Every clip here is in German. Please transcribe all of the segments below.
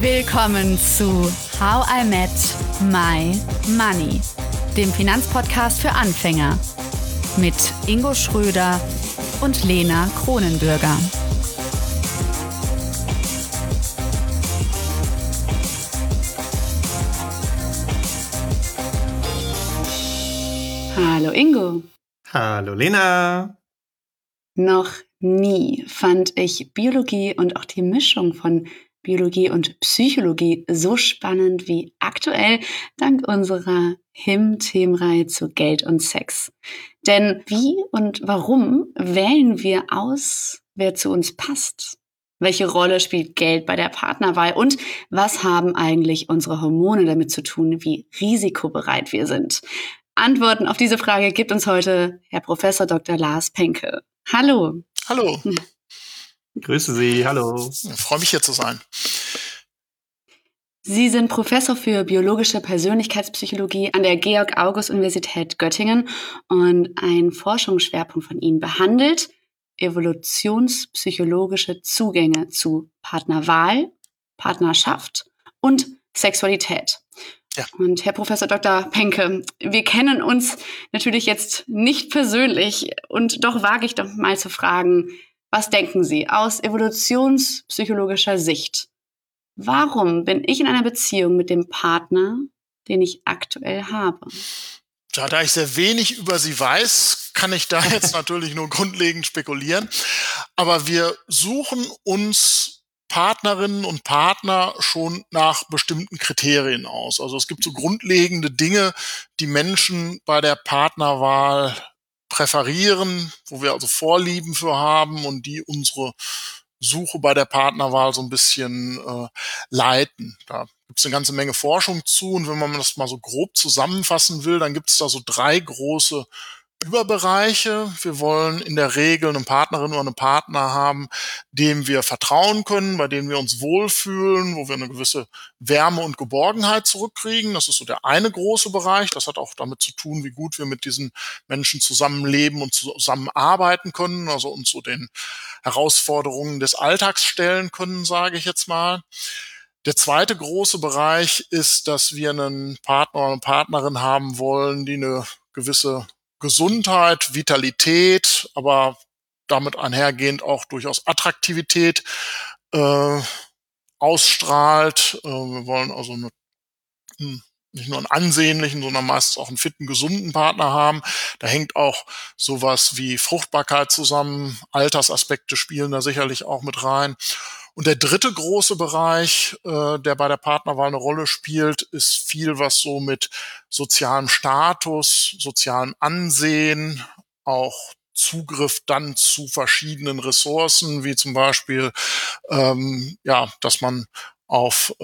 Willkommen zu How I Met My Money, dem Finanzpodcast für Anfänger mit Ingo Schröder und Lena Kronenbürger. Hallo Ingo. Hallo Lena. Noch nie fand ich Biologie und auch die Mischung von Biologie und Psychologie so spannend wie aktuell dank unserer HIM-Themenreihe zu Geld und Sex. Denn wie und warum wählen wir aus, wer zu uns passt? Welche Rolle spielt Geld bei der Partnerwahl? Und was haben eigentlich unsere Hormone damit zu tun, wie risikobereit wir sind? Antworten auf diese Frage gibt uns heute Herr Professor Dr. Lars Penke. Hallo. Hallo. Grüße Sie, hallo. Ich freue mich, hier zu sein. Sie sind Professor für biologische Persönlichkeitspsychologie an der Georg-August-Universität Göttingen und ein Forschungsschwerpunkt von Ihnen behandelt evolutionspsychologische Zugänge zu Partnerwahl, Partnerschaft und Sexualität. Ja. Und Herr Professor Dr. Penke, wir kennen uns natürlich jetzt nicht persönlich und doch wage ich doch mal zu fragen, was denken Sie aus evolutionspsychologischer Sicht? Warum bin ich in einer Beziehung mit dem Partner, den ich aktuell habe? Ja, da ich sehr wenig über Sie weiß, kann ich da jetzt natürlich nur grundlegend spekulieren. Aber wir suchen uns Partnerinnen und Partner schon nach bestimmten Kriterien aus. Also es gibt so grundlegende Dinge, die Menschen bei der Partnerwahl präferieren, wo wir also Vorlieben für haben und die unsere Suche bei der Partnerwahl so ein bisschen leiten. Da gibt es eine ganze Menge Forschung zu und wenn man das mal so grob zusammenfassen will, dann gibt es da so 3 große Überbereiche. Wir wollen in der Regel eine Partnerin oder einen Partner haben, dem wir vertrauen können, bei dem wir uns wohlfühlen, wo wir eine gewisse Wärme und Geborgenheit zurückkriegen. Das ist so der eine große Bereich. Das hat auch damit zu tun, wie gut wir mit diesen Menschen zusammenleben und zusammenarbeiten können, also uns so den Herausforderungen des Alltags stellen können, sage ich jetzt mal. Der zweite große Bereich ist, dass wir einen Partner oder eine Partnerin haben wollen, die eine gewisse Gesundheit, Vitalität, aber damit einhergehend auch durchaus Attraktivität ausstrahlt. Wir wollen also nicht nur einen ansehnlichen, sondern meistens auch einen fitten, gesunden Partner haben. Da hängt auch sowas wie Fruchtbarkeit zusammen. Altersaspekte spielen da sicherlich auch mit rein. Und der dritte große Bereich, der bei der Partnerwahl eine Rolle spielt, ist viel, was so mit sozialem Status, sozialem Ansehen, auch Zugriff dann zu verschiedenen Ressourcen, wie zum Beispiel, dass man auf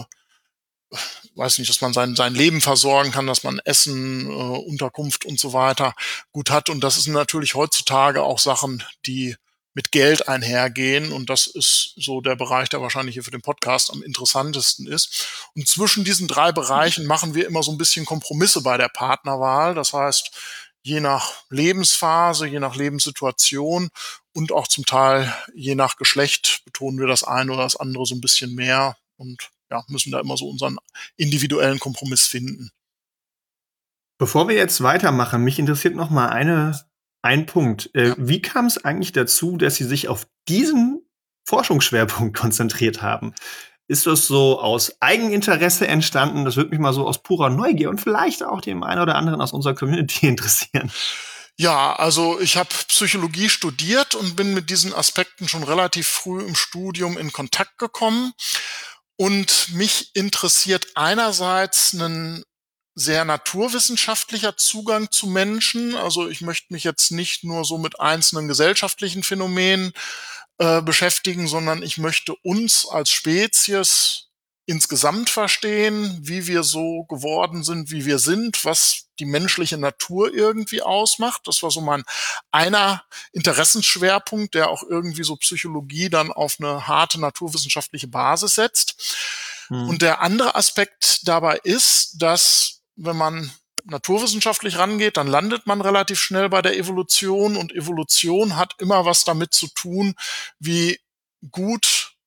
dass man sein Leben versorgen kann, dass man Essen, Unterkunft und so weiter gut hat. Und das sind natürlich heutzutage auch Sachen, die mit Geld einhergehen. Und das ist so der Bereich, der wahrscheinlich hier für den Podcast am interessantesten ist. Und zwischen diesen 3 Bereichen machen wir immer so ein bisschen Kompromisse bei der Partnerwahl. Das heißt, je nach Lebensphase, je nach Lebenssituation und auch zum Teil je nach Geschlecht betonen wir das eine oder das andere so ein bisschen mehr und müssen da immer so unseren individuellen Kompromiss finden. Bevor wir jetzt weitermachen, mich interessiert noch mal ein Punkt. Wie kam es eigentlich dazu, dass Sie sich auf diesen Forschungsschwerpunkt konzentriert haben? Ist das so aus Eigeninteresse entstanden? Das würde mich mal so aus purer Neugier und vielleicht auch dem einen oder anderen aus unserer Community interessieren. Ja, also ich habe Psychologie studiert und bin mit diesen Aspekten schon relativ früh im Studium in Kontakt gekommen. Und mich interessiert einerseits ein sehr naturwissenschaftlicher Zugang zu Menschen. Also ich möchte mich jetzt nicht nur so mit einzelnen gesellschaftlichen Phänomenen beschäftigen, sondern ich möchte uns als Spezies insgesamt verstehen, wie wir so geworden sind, wie wir sind, was die menschliche Natur irgendwie ausmacht. Das war so einer Interessensschwerpunkt, der auch irgendwie so Psychologie dann auf eine harte naturwissenschaftliche Basis setzt. Und der andere Aspekt dabei ist, dass wenn man naturwissenschaftlich rangeht, dann landet man relativ schnell bei der Evolution und Evolution hat immer was damit zu tun, wie gut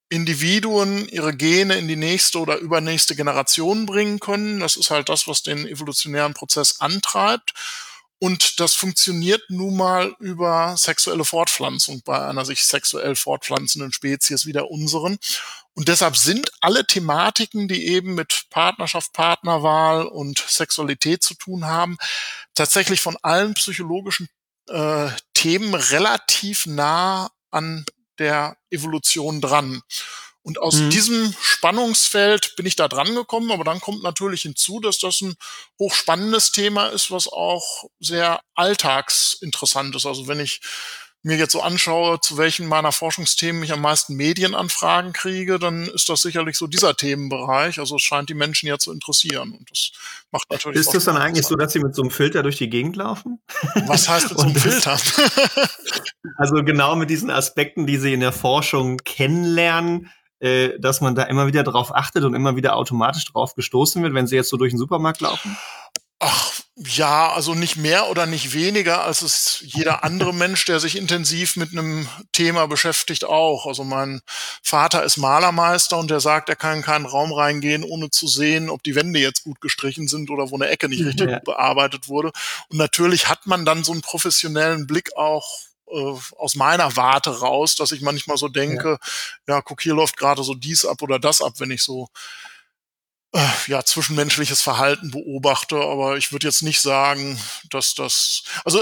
Individuen ihre Gene in die nächste oder übernächste Generation bringen können. Das ist halt das, was den evolutionären Prozess antreibt. Und das funktioniert nun mal über sexuelle Fortpflanzung bei einer sich sexuell fortpflanzenden Spezies wie der unseren. Und deshalb sind alle Thematiken, die eben mit Partnerschaft, Partnerwahl und Sexualität zu tun haben, tatsächlich von allen psychologischen Themen relativ nah an der Evolution dran. Und aus diesem Spannungsfeld bin ich da dran gekommen, aber dann kommt natürlich hinzu, dass das ein hochspannendes Thema ist, was auch sehr alltagsinteressant ist. Also wenn ich mir jetzt so anschaue, zu welchen meiner Forschungsthemen ich am meisten Medienanfragen kriege, dann ist das sicherlich so dieser Themenbereich. Also es scheint die Menschen ja zu interessieren und das macht natürlich Ist auch das dann Spaß. eigentlich so, dass sie mit so einem Filter durch die Gegend laufen? Was heißt mit so einem Und das- Filter? Also genau mit diesen Aspekten, die sie in der Forschung kennenlernen, dass man da immer wieder drauf achtet und immer wieder automatisch drauf gestoßen wird, wenn sie jetzt so durch den Supermarkt laufen? Ach, ja, also nicht mehr oder nicht weniger, als es jeder andere Mensch, der sich intensiv mit einem Thema beschäftigt, auch. Also mein Vater ist Malermeister und der sagt, er kann in keinen Raum reingehen, ohne zu sehen, ob die Wände jetzt gut gestrichen sind oder wo eine Ecke nicht richtig Ja. gut bearbeitet wurde. Und natürlich hat man dann so einen professionellen Blick auch aus meiner Warte raus, dass ich manchmal so denke, ja, guck, hier läuft gerade so dies ab oder das ab, wenn ich so ja, zwischenmenschliches Verhalten beobachte, aber ich würde jetzt nicht sagen, dass das, also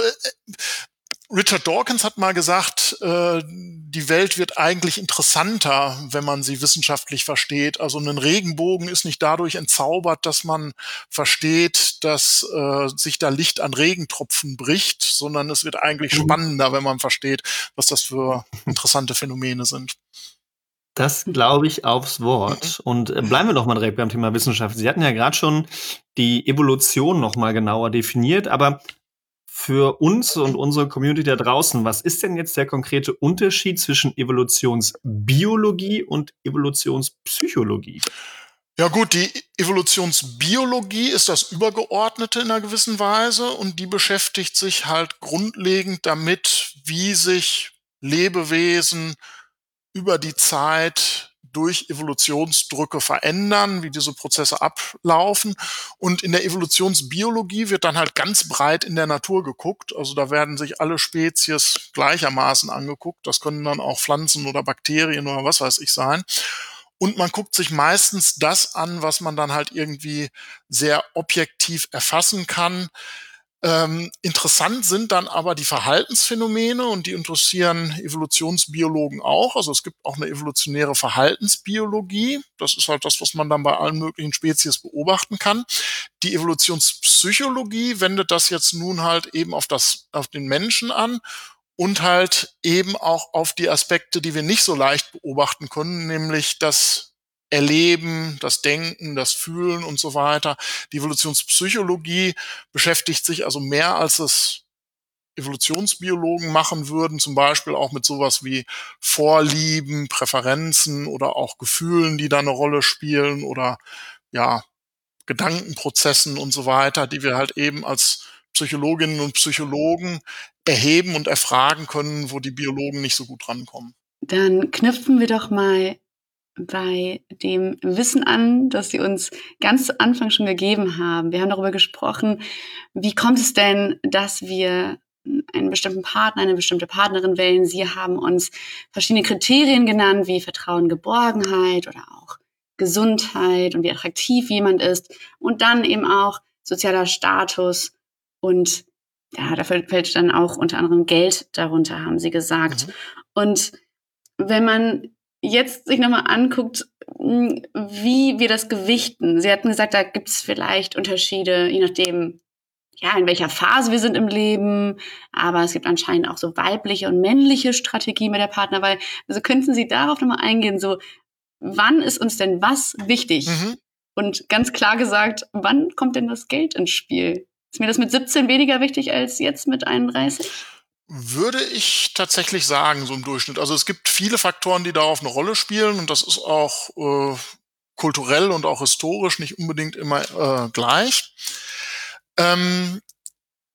Richard Dawkins hat mal gesagt, die Welt wird eigentlich interessanter, wenn man sie wissenschaftlich versteht. Also ein Regenbogen ist nicht dadurch entzaubert, dass man versteht, dass sich da Licht an Regentropfen bricht, sondern es wird eigentlich spannender, wenn man versteht, was das für interessante Phänomene sind. Das glaube ich aufs Wort. Und bleiben wir doch mal direkt beim Thema Wissenschaft. Sie hatten ja gerade schon die Evolution noch mal genauer definiert, aber für uns und unsere Community da draußen, was ist denn jetzt der konkrete Unterschied zwischen Evolutionsbiologie und Evolutionspsychologie? Ja gut, die Evolutionsbiologie ist das Übergeordnete in einer gewissen Weise und die beschäftigt sich halt grundlegend damit, wie sich Lebewesen über die Zeit durch Evolutionsdrücke verändern, wie diese Prozesse ablaufen. Und in der Evolutionsbiologie wird dann halt ganz breit in der Natur geguckt. Also da werden sich alle Spezies gleichermaßen angeguckt. Das können dann auch Pflanzen oder Bakterien oder was weiß ich sein. Und man guckt sich meistens das an, was man dann halt irgendwie sehr objektiv erfassen kann. Interessant sind dann aber die Verhaltensphänomene und die interessieren Evolutionsbiologen auch. Also es gibt auch eine evolutionäre Verhaltensbiologie. Das ist halt das, was man dann bei allen möglichen Spezies beobachten kann. Die Evolutionspsychologie wendet das jetzt nun halt eben auf den Menschen an und halt eben auch auf die Aspekte, die wir nicht so leicht beobachten können, nämlich das Erleben, das Denken, das Fühlen und so weiter. Die Evolutionspsychologie beschäftigt sich also mehr, als es Evolutionsbiologen machen würden, zum Beispiel auch mit sowas wie Vorlieben, Präferenzen oder auch Gefühlen, die da eine Rolle spielen oder ja, Gedankenprozessen und so weiter, die wir halt eben als Psychologinnen und Psychologen erheben und erfragen können, wo die Biologen nicht so gut rankommen. Dann knüpfen wir doch mal bei dem Wissen an, das Sie uns ganz zu Anfang schon gegeben haben. Wir haben darüber gesprochen, wie kommt es denn, dass wir einen bestimmten Partner, eine bestimmte Partnerin wählen. Sie haben uns verschiedene Kriterien genannt, wie Vertrauen, Geborgenheit oder auch Gesundheit und wie attraktiv jemand ist. Und dann eben auch sozialer Status und ja, da fällt dann auch unter anderem Geld darunter, haben Sie gesagt. Und wenn man jetzt sich nochmal anguckt, wie wir das gewichten. Sie hatten gesagt, da gibt es vielleicht Unterschiede, je nachdem, ja, in welcher Phase wir sind im Leben. Aber es gibt anscheinend auch so weibliche und männliche Strategien bei der Partnerwahl. Also könnten Sie darauf nochmal eingehen, so, wann ist uns denn was wichtig? Und ganz klar gesagt, wann kommt denn das Geld ins Spiel? Ist mir das mit 17 weniger wichtig als jetzt mit 31? Würde ich tatsächlich sagen, so im Durchschnitt. Also es gibt viele Faktoren, die darauf eine Rolle spielen und das ist auch kulturell und auch historisch nicht unbedingt immer gleich.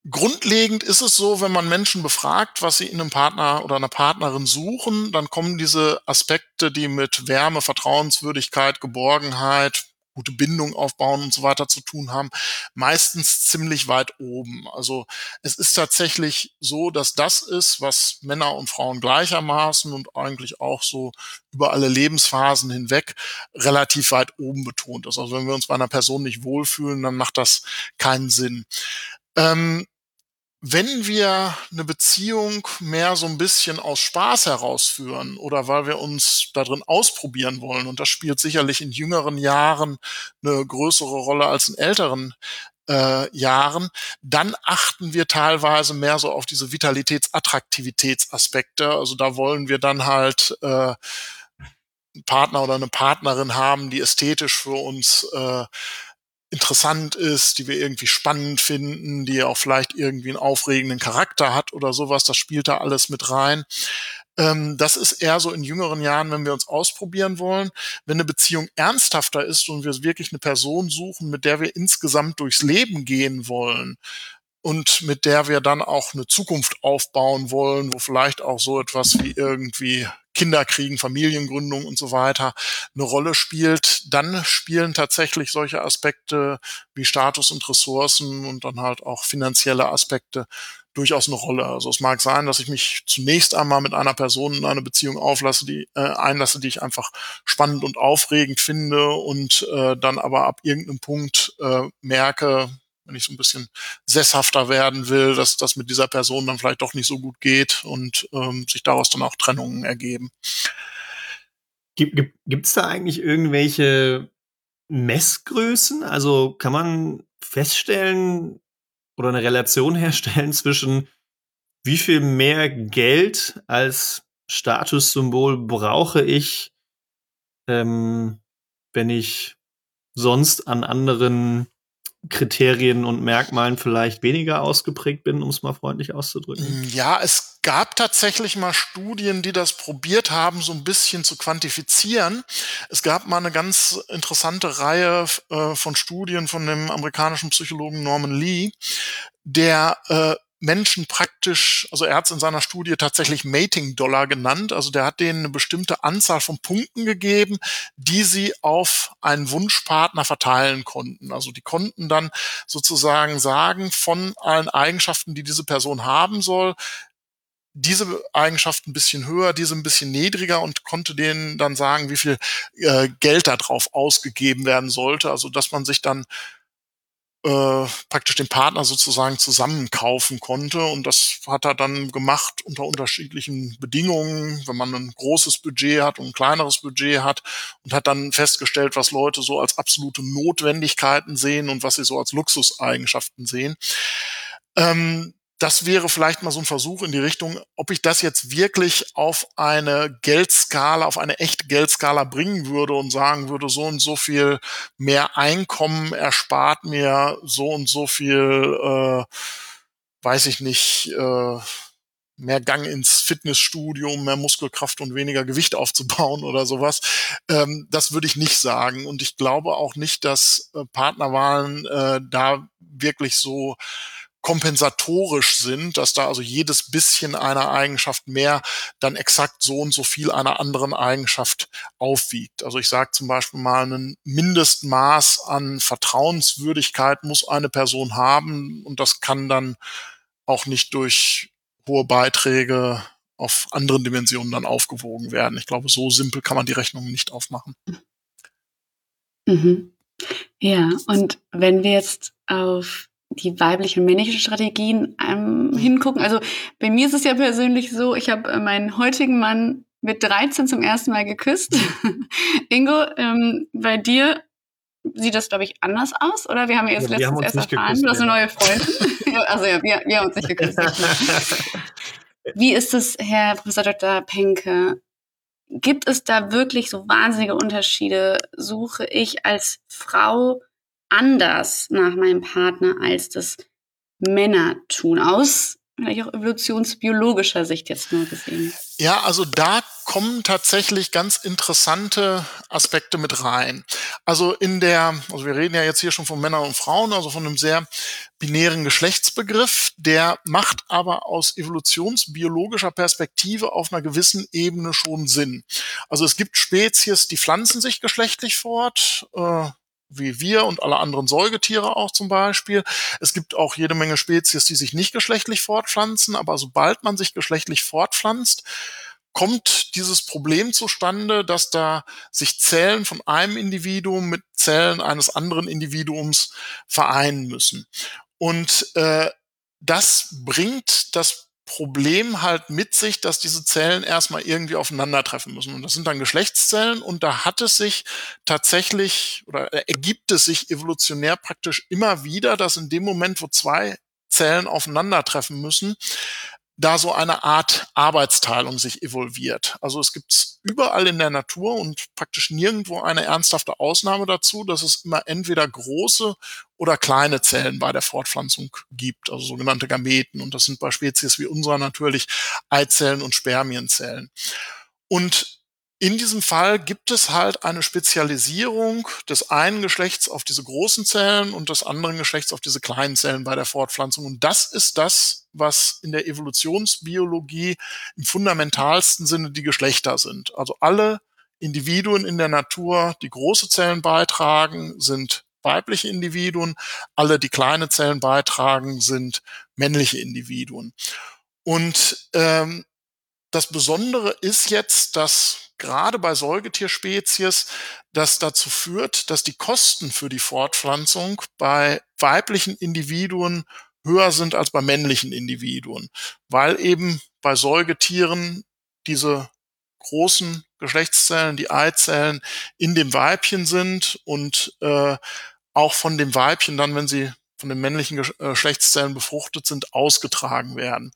Grundlegend ist es so, wenn man Menschen befragt, was sie in einem Partner oder einer Partnerin suchen, dann kommen diese Aspekte, die mit Wärme, Vertrauenswürdigkeit, Geborgenheit, gute Bindung aufbauen und so weiter zu tun haben, meistens ziemlich weit oben. Also es ist tatsächlich so, dass das ist, was Männer und Frauen gleichermaßen und eigentlich auch so über alle Lebensphasen hinweg relativ weit oben betont ist. Also wenn wir uns bei einer Person nicht wohlfühlen, dann macht das keinen Sinn. Ähm, Wenn wir eine Beziehung mehr so ein bisschen aus Spaß herausführen oder weil wir uns da drin ausprobieren wollen, und das spielt sicherlich in jüngeren Jahren eine größere Rolle als in älteren, Jahren, dann achten wir teilweise mehr so auf diese Attraktivitätsaspekte. Also, da wollen wir dann halt, 'n Partner oder eine Partnerin haben, die ästhetisch für uns, interessant ist, die wir irgendwie spannend finden, die auch vielleicht irgendwie einen aufregenden Charakter hat oder sowas. Das spielt da alles mit rein. Das ist eher so in jüngeren Jahren, wenn wir uns ausprobieren wollen. Wenn eine Beziehung ernsthafter ist und wir wirklich eine Person suchen, mit der wir insgesamt durchs Leben gehen wollen und mit der wir dann auch eine Zukunft aufbauen wollen, wo vielleicht auch so etwas wie irgendwie Kinder kriegen, Familiengründung und so weiter eine Rolle spielt, dann spielen tatsächlich solche Aspekte wie Status und Ressourcen und dann halt auch finanzielle Aspekte durchaus eine Rolle. Also, es mag sein, dass ich mich zunächst einmal mit einer Person in eine Beziehung einlasse, die ich einfach spannend und aufregend finde und, dann aber ab irgendeinem Punkt, merke, wenn ich so ein bisschen sesshafter werden will, dass das mit dieser Person dann vielleicht doch nicht so gut geht und, sich daraus dann auch Trennungen ergeben. Gibt's da eigentlich irgendwelche Messgrößen? Also, kann man feststellen oder eine Relation herstellen zwischen wie viel mehr Geld als Statussymbol brauche ich, ähm, wenn ich sonst an anderen Kriterien und Merkmalen vielleicht weniger ausgeprägt bin, um es mal freundlich auszudrücken? Ja, es gab tatsächlich mal Studien, die das probiert haben, so ein bisschen zu quantifizieren. Es gab mal eine ganz interessante Reihe von Studien von dem amerikanischen Psychologen Norman Lee, der, Menschen praktisch, also er hat es in seiner Studie tatsächlich Mating-Dollar genannt. Also, der hat denen eine bestimmte Anzahl von Punkten gegeben, die sie auf einen Wunschpartner verteilen konnten. Also, die konnten dann sozusagen sagen, von allen Eigenschaften, die diese Person haben soll, diese Eigenschaft ein bisschen höher, diese ein bisschen niedriger, und konnte denen dann sagen, wie viel, Geld da drauf ausgegeben werden sollte. Also, dass man sich dann praktisch den Partner sozusagen zusammenkaufen konnte. Und das hat er dann gemacht unter unterschiedlichen Bedingungen, wenn man ein großes Budget hat und ein kleineres Budget hat, und hat dann festgestellt, was Leute so als absolute Notwendigkeiten sehen und was sie so als Luxuseigenschaften sehen. Das wäre vielleicht mal so ein Versuch in die Richtung, ob ich das jetzt wirklich auf eine Geldskala, auf eine echte Geldskala bringen würde und sagen würde, so und so viel mehr Einkommen erspart mir so und so viel, weiß ich nicht, mehr Gang ins Fitnessstudio, mehr Muskelkraft und weniger Gewicht aufzubauen oder sowas. Das würde ich nicht sagen. Und ich glaube auch nicht, dass Partnerwahlen da wirklich so kompensatorisch sind, dass da also jedes bisschen einer Eigenschaft mehr dann exakt so und so viel einer anderen Eigenschaft aufwiegt. Also ich sage zum Beispiel mal, ein Mindestmaß an Vertrauenswürdigkeit muss eine Person haben, und das kann dann auch nicht durch hohe Beiträge auf anderen Dimensionen dann aufgewogen werden. Ich glaube, so simpel kann man die Rechnung nicht aufmachen. Mhm. Ja, und wenn wir jetzt auf die weiblichen und männlichen Strategien hingucken, also bei mir ist es ja persönlich so, ich habe meinen heutigen Mann mit 13 zum ersten Mal geküsst. Ingo, bei dir sieht das, glaube ich, anders aus, oder? Wir haben ja jetzt Ja, wir haben letztens uns erst nicht erfahren, geküsst, du hast eine ja. neue Freundin. Ja, also ja, wir haben uns nicht geküsst. Wie ist es, Herr Professor Dr. Penke? Gibt es da wirklich so wahnsinnige Unterschiede? Suche ich als Frau anders nach meinem Partner, als das Männer tun? Aus vielleicht auch evolutionsbiologischer Sicht jetzt nur gesehen? Ja, also da kommen tatsächlich ganz interessante Aspekte mit rein. Also wir reden ja jetzt hier schon von Männern und Frauen, also von einem sehr binären Geschlechtsbegriff, der macht aber aus evolutionsbiologischer Perspektive auf einer gewissen Ebene schon Sinn. Also es gibt Spezies, die pflanzen sich geschlechtlich fort, wie wir und alle anderen Säugetiere auch zum Beispiel. Es gibt auch jede Menge Spezies, die sich nicht geschlechtlich fortpflanzen, aber sobald man sich geschlechtlich fortpflanzt, kommt dieses Problem zustande, dass da sich Zellen von einem Individuum mit Zellen eines anderen Individuums vereinen müssen. Und das bringt das Problem halt mit sich, dass diese Zellen erstmal irgendwie aufeinandertreffen müssen. Und das sind dann Geschlechtszellen und da hat es sich tatsächlich oder ergibt es sich evolutionär praktisch immer wieder, dass in dem Moment, wo zwei Zellen aufeinandertreffen müssen, da so eine Art Arbeitsteilung sich evolviert. Also es gibt überall in der Natur und praktisch nirgendwo eine ernsthafte Ausnahme dazu, dass es immer entweder große oder kleine Zellen bei der Fortpflanzung gibt, also sogenannte Gameten. Und das sind bei Spezies wie unserer natürlich Eizellen und Spermienzellen. Und in diesem Fall gibt es halt eine Spezialisierung des einen Geschlechts auf diese großen Zellen und des anderen Geschlechts auf diese kleinen Zellen bei der Fortpflanzung. Und das ist das, was in der Evolutionsbiologie im fundamentalsten Sinne die Geschlechter sind. Also alle Individuen in der Natur, die große Zellen beitragen, sind weibliche Individuen. Alle, die kleine Zellen beitragen, sind männliche Individuen. Und das Besondere ist jetzt, dass gerade bei Säugetierspezies das dazu führt, dass die Kosten für die Fortpflanzung bei weiblichen Individuen höher sind als bei männlichen Individuen, weil eben bei Säugetieren diese großen Geschlechtszellen, die Eizellen, in dem Weibchen sind und auch von dem Weibchen dann, wenn sie von den männlichen Geschlechtszellen befruchtet sind, ausgetragen werden.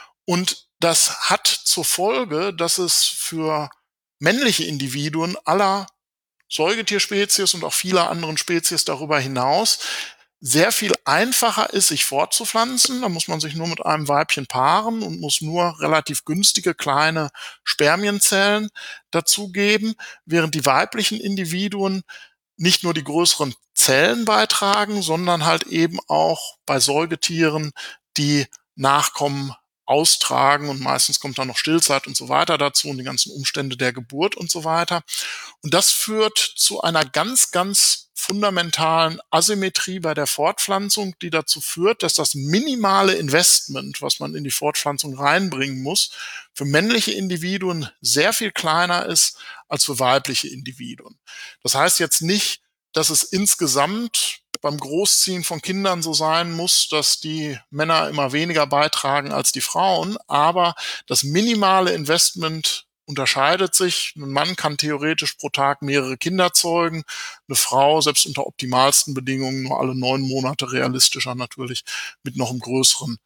Und das hat zur Folge, dass es für männliche Individuen aller Säugetierspezies und auch vieler anderen Spezies darüber hinaus sehr viel einfacher ist, sich fortzupflanzen. Da muss man sich nur mit einem Weibchen paaren und muss nur relativ günstige kleine Spermienzellen dazugeben, während die weiblichen Individuen nicht nur die größeren Zellen beitragen, sondern halt eben auch bei Säugetieren die Nachkommen austragen und meistens kommt dann noch Stillzeit und so weiter dazu und die ganzen Umstände der Geburt und so weiter. Und das führt zu einer ganz, ganz fundamentalen Asymmetrie bei der Fortpflanzung, die dazu führt, dass das minimale Investment, was man in die Fortpflanzung reinbringen muss, für männliche Individuen sehr viel kleiner ist als für weibliche Individuen. Das heißt jetzt nicht, dass es insgesamt beim Großziehen von Kindern so sein muss, dass die Männer immer weniger beitragen als die Frauen, aber das minimale Investment unterscheidet sich. Ein Mann kann theoretisch pro Tag mehrere Kinder zeugen, eine Frau selbst unter optimalsten Bedingungen nur alle 9 Monate, realistischer natürlich mit noch einem größeren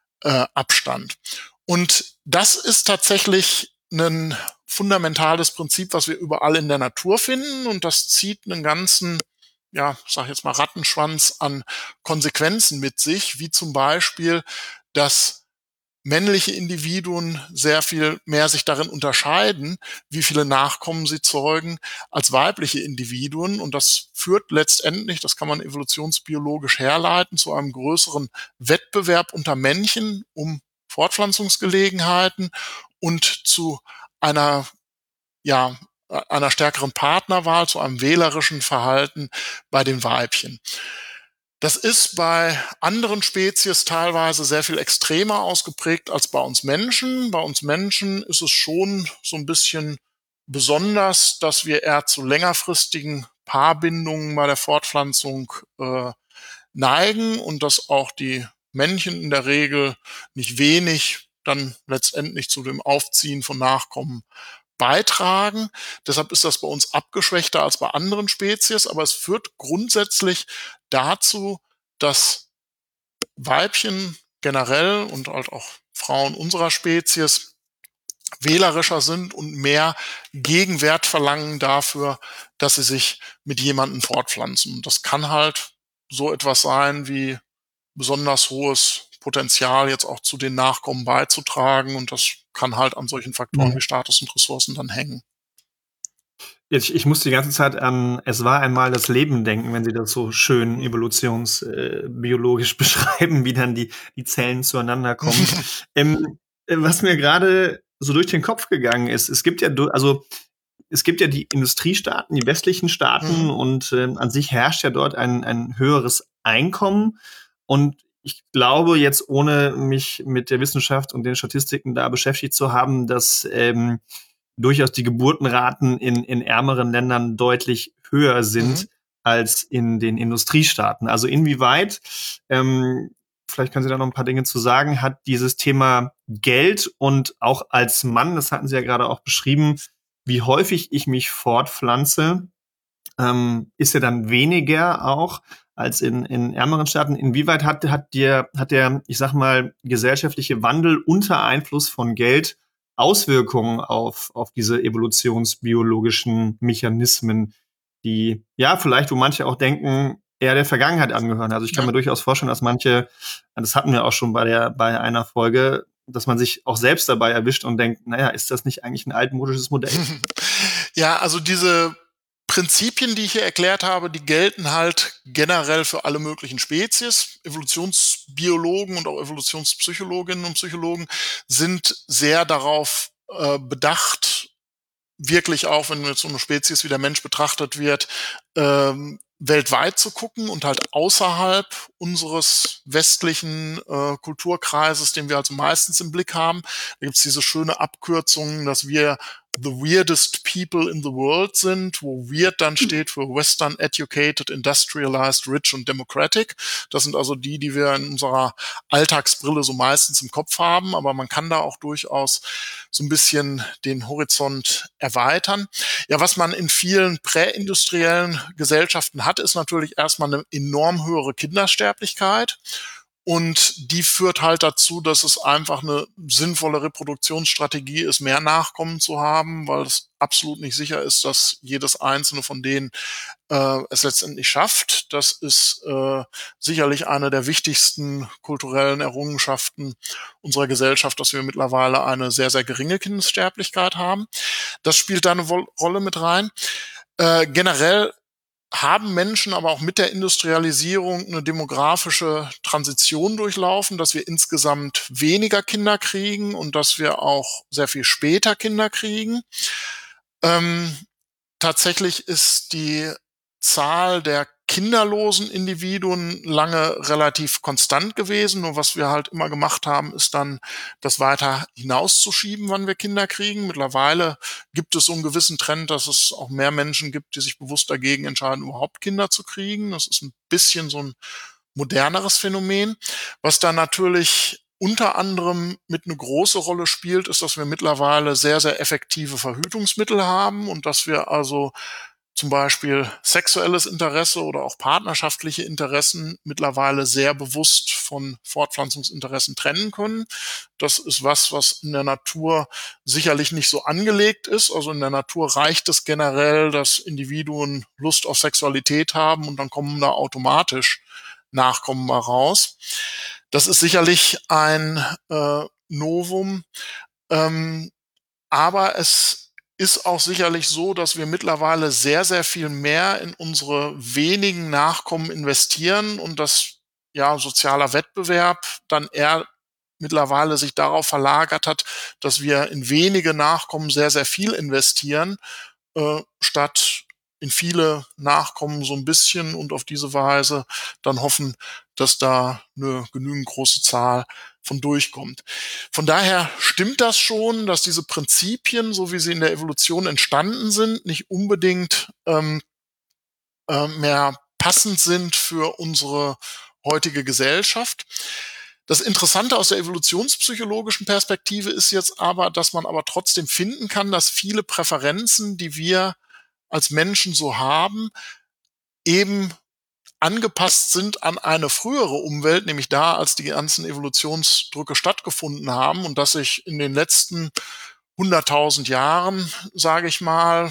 Abstand. Und das ist tatsächlich ein fundamentales Prinzip, was wir überall in der Natur finden und das zieht einen ganzen, ja, ich sag jetzt mal Rattenschwanz an Konsequenzen mit sich, wie zum Beispiel, dass männliche Individuen sehr viel mehr sich darin unterscheiden, wie viele Nachkommen sie zeugen, als weibliche Individuen. Und das führt letztendlich, das kann man evolutionsbiologisch herleiten, zu einem größeren Wettbewerb unter Männchen um Fortpflanzungsgelegenheiten und zu einer, ja, einer stärkeren Partnerwahl, zu einem wählerischen Verhalten bei den Weibchen. Das ist bei anderen Spezies teilweise sehr viel extremer ausgeprägt als bei uns Menschen. Bei uns Menschen ist es schon so ein bisschen besonders, dass wir eher zu längerfristigen Paarbindungen bei der Fortpflanzung neigen und dass auch die Männchen in der Regel nicht wenig dann letztendlich zu dem Aufziehen von Nachkommen beitragen. Deshalb ist das bei uns abgeschwächter als bei anderen Spezies, aber es führt grundsätzlich dazu, dass Weibchen generell und halt auch Frauen unserer Spezies wählerischer sind und mehr Gegenwert verlangen dafür, dass sie sich mit jemandem fortpflanzen. Und das kann halt so etwas sein wie besonders hohes Potenzial, jetzt auch zu den Nachkommen beizutragen. Und das kann halt an solchen Faktoren wie Status und Ressourcen dann hängen. Ich muss die ganze Zeit an Es war einmal das Leben denken, wenn Sie das so schön evolutionsbiologisch beschreiben, wie dann die Zellen zueinander kommen. Was mir gerade so durch den Kopf gegangen ist, es gibt ja die Industriestaaten, die westlichen Staaten und an sich herrscht ja dort ein höheres Einkommen. Und ich glaube jetzt, ohne mich mit der Wissenschaft und den Statistiken da beschäftigt zu haben, dass durchaus die Geburtenraten in ärmeren Ländern deutlich höher sind als in den Industriestaaten. Also inwieweit, vielleicht können Sie da noch ein paar Dinge zu sagen, hat dieses Thema Geld und auch als Mann, das hatten Sie ja gerade auch beschrieben, wie häufig ich mich fortpflanze, ist ja dann weniger auch als in ärmeren Staaten. Inwieweit hat der, ich sag mal, gesellschaftliche Wandel unter Einfluss von Geld Auswirkungen auf diese evolutionsbiologischen Mechanismen, die, ja, vielleicht, wo manche auch denken, eher der Vergangenheit angehören. Also ich kann mir durchaus vorstellen, dass manche, das hatten wir auch schon bei einer Folge, dass man sich auch selbst dabei erwischt und denkt, naja, ist das nicht eigentlich ein altmodisches Modell? Ja, also diese Prinzipien, die ich hier erklärt habe, die gelten halt generell für alle möglichen Spezies. Evolutionsbiologen und auch Evolutionspsychologinnen und Psychologen sind sehr darauf bedacht, wirklich auch, wenn jetzt so eine Spezies wie der Mensch betrachtet wird, weltweit zu gucken und halt außerhalb unseres westlichen Kulturkreises, den wir also meistens im Blick haben. Da gibt's diese schöne Abkürzung, dass wir the weirdest people in the world sind, wo weird dann steht für Western, educated, industrialized, rich und democratic. Das sind also die wir in unserer Alltagsbrille so meistens im Kopf haben, aber man kann da auch durchaus so ein bisschen den Horizont erweitern. Ja, was man in vielen präindustriellen Gesellschaften hat, ist natürlich erstmal eine enorm höhere Kindersterblichkeit. Und die führt halt dazu, dass es einfach eine sinnvolle Reproduktionsstrategie ist, mehr Nachkommen zu haben, weil es absolut nicht sicher ist, dass jedes einzelne von denen es letztendlich schafft. Das ist sicherlich eine der wichtigsten kulturellen Errungenschaften unserer Gesellschaft, dass wir mittlerweile eine sehr, sehr geringe Kindessterblichkeit haben. Das spielt da eine Rolle mit rein. Generell haben Menschen aber auch mit der Industrialisierung eine demografische Transition durchlaufen, dass wir insgesamt weniger Kinder kriegen und dass wir auch sehr viel später Kinder kriegen. Tatsächlich ist die Zahl der kinderlosen Individuen lange relativ konstant gewesen. Nur was wir halt immer gemacht haben, ist dann, das weiter hinauszuschieben, wann wir Kinder kriegen. Mittlerweile gibt es so einen gewissen Trend, dass es auch mehr Menschen gibt, die sich bewusst dagegen entscheiden, überhaupt Kinder zu kriegen. Das ist ein bisschen so ein moderneres Phänomen. Was dann natürlich unter anderem mit eine große Rolle spielt, ist, dass wir mittlerweile sehr, sehr effektive Verhütungsmittel haben und dass wir also zum Beispiel sexuelles Interesse oder auch partnerschaftliche Interessen mittlerweile sehr bewusst von Fortpflanzungsinteressen trennen können. Das ist was in der Natur sicherlich nicht so angelegt ist. Also in der Natur reicht es generell, dass Individuen Lust auf Sexualität haben und dann kommen da automatisch Nachkommen mal raus. Das ist sicherlich ein Novum, aber es ist auch sicherlich so, dass wir mittlerweile sehr, sehr viel mehr in unsere wenigen Nachkommen investieren und dass ja sozialer Wettbewerb dann eher mittlerweile sich darauf verlagert hat, dass wir in wenige Nachkommen sehr, sehr viel investieren, statt in viele Nachkommen so ein bisschen und auf diese Weise dann hoffen, dass da eine genügend große Zahl von durchkommt. Von daher stimmt das schon, dass diese Prinzipien, so wie sie in der Evolution entstanden sind, nicht unbedingt mehr passend sind für unsere heutige Gesellschaft. Das Interessante aus der evolutionspsychologischen Perspektive ist jetzt aber, dass man aber trotzdem finden kann, dass viele Präferenzen, die wir als Menschen so haben, eben angepasst sind an eine frühere Umwelt, nämlich da, als die ganzen Evolutionsdrücke stattgefunden haben und dass sich in den letzten 100.000 Jahren, sage ich mal,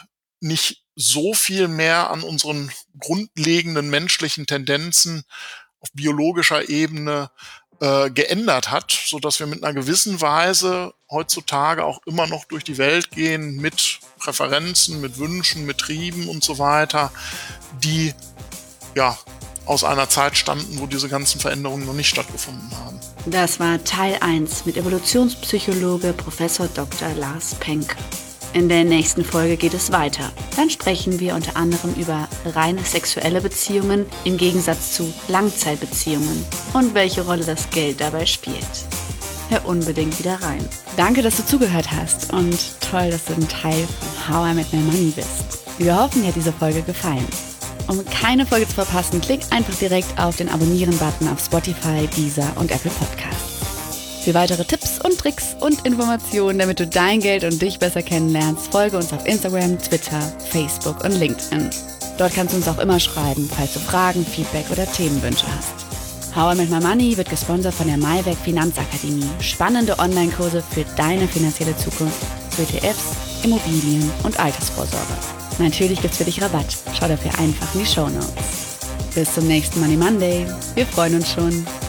nicht so viel mehr an unseren grundlegenden menschlichen Tendenzen auf biologischer Ebene geändert hat, so dass wir mit einer gewissen Weise heutzutage auch immer noch durch die Welt gehen mit Präferenzen, mit Wünschen, mit Trieben und so weiter, die ja aus einer Zeit standen, wo diese ganzen Veränderungen noch nicht stattgefunden haben. Das war Teil 1 mit Evolutionspsychologe Prof. Dr. Lars Penck. In der nächsten Folge geht es weiter. Dann sprechen wir unter anderem über reine sexuelle Beziehungen im Gegensatz zu Langzeitbeziehungen und welche Rolle das Geld dabei spielt. Hör unbedingt wieder rein. Danke, dass du zugehört hast und toll, dass du ein Teil von How I Met My Money bist. Wir hoffen, dir hat diese Folge gefallen. Um keine Folge zu verpassen, klick einfach direkt auf den Abonnieren-Button auf Spotify, Deezer und Apple Podcasts. Für weitere Tipps und Tricks und Informationen, damit du dein Geld und dich besser kennenlernst, folge uns auf Instagram, Twitter, Facebook und LinkedIn. Dort kannst du uns auch immer schreiben, falls du Fragen, Feedback oder Themenwünsche hast. How I Met My Money wird gesponsert von der Maiweg Finanzakademie. Spannende Online-Kurse für deine finanzielle Zukunft, für ETFs, Immobilien und Altersvorsorge. Natürlich gibt's für dich Rabatt. Schau dafür einfach in die Shownotes. Bis zum nächsten Money Monday. Wir freuen uns schon.